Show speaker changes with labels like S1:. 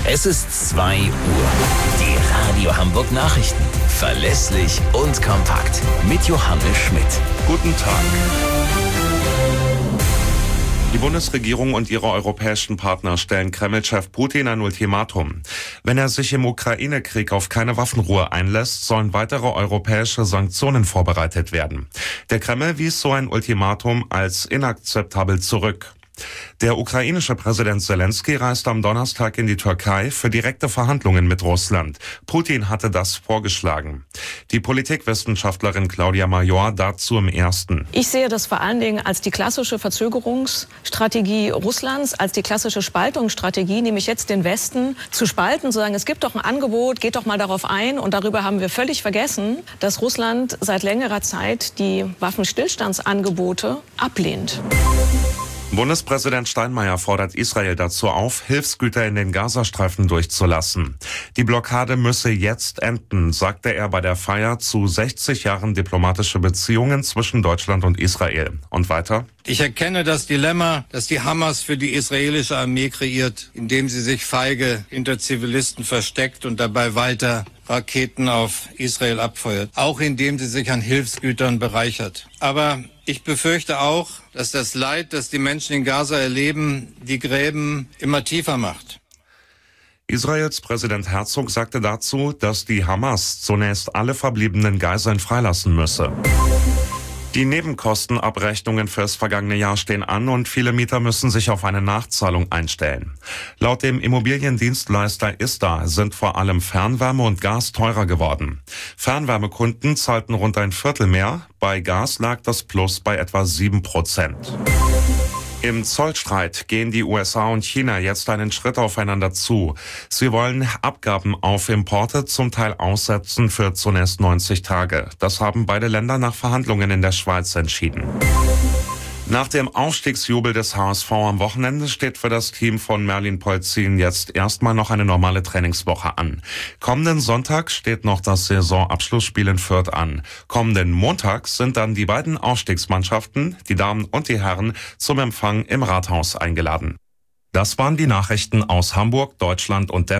S1: Es ist 2 Uhr. Die Radio Hamburg Nachrichten. Verlässlich und kompakt. Mit Johannes Schmidt.
S2: Guten Tag. Die Bundesregierung und ihre europäischen Partner stellen Kreml-Chef Putin ein Ultimatum. Wenn er sich im Ukraine-Krieg auf keine Waffenruhe einlässt, sollen weitere europäische Sanktionen vorbereitet werden. Der Kreml wies so ein Ultimatum als inakzeptabel zurück. Der ukrainische Präsident Zelensky reist am Donnerstag in die Türkei für direkte Verhandlungen mit Russland. Putin hatte das vorgeschlagen. Die Politikwissenschaftlerin Claudia Major dazu im Ersten.
S3: Ich sehe das vor allen Dingen als die klassische Verzögerungsstrategie Russlands, als die klassische Spaltungsstrategie, nämlich jetzt den Westen zu spalten, zu sagen, es gibt doch ein Angebot, geht doch mal darauf ein. Und darüber haben wir völlig vergessen, dass Russland seit längerer Zeit die Waffenstillstandsangebote ablehnt.
S2: Bundespräsident Steinmeier fordert Israel dazu auf, Hilfsgüter in den Gazastreifen durchzulassen. Die Blockade müsse jetzt enden, sagte er bei der Feier zu 60 Jahren diplomatische Beziehungen zwischen Deutschland und Israel. Und weiter?
S4: Ich erkenne das Dilemma, das die Hamas für die israelische Armee kreiert, indem sie sich feige hinter Zivilisten versteckt und dabei weiter Raketen auf Israel abfeuert, auch indem sie sich an Hilfsgütern bereichert. Aber ich befürchte auch, dass das Leid, das die Menschen in Gaza erleben, die Gräben immer tiefer macht.
S2: Israels Präsident Herzog sagte dazu, dass die Hamas zunächst alle verbliebenen Geiseln freilassen müsse. Die Nebenkostenabrechnungen fürs vergangene Jahr stehen an und viele Mieter müssen sich auf eine Nachzahlung einstellen. Laut dem Immobiliendienstleister ISDA sind vor allem Fernwärme und Gas teurer geworden. Fernwärmekunden zahlten rund ein Viertel mehr, bei Gas lag das Plus bei etwa 7%. Im Zollstreit gehen die USA und China jetzt einen Schritt aufeinander zu. Sie wollen Abgaben auf Importe zum Teil aussetzen für zunächst 90 Tage. Das haben beide Länder nach Verhandlungen in der Schweiz entschieden. Nach dem Aufstiegsjubel des HSV am Wochenende steht für das Team von Merlin Polzin jetzt erstmal noch eine normale Trainingswoche an. Kommenden Sonntag steht noch das Saisonabschlussspiel in Fürth an. Kommenden Montag sind dann die beiden Aufstiegsmannschaften, die Damen und die Herren, zum Empfang im Rathaus eingeladen. Das waren die Nachrichten aus Hamburg, Deutschland und der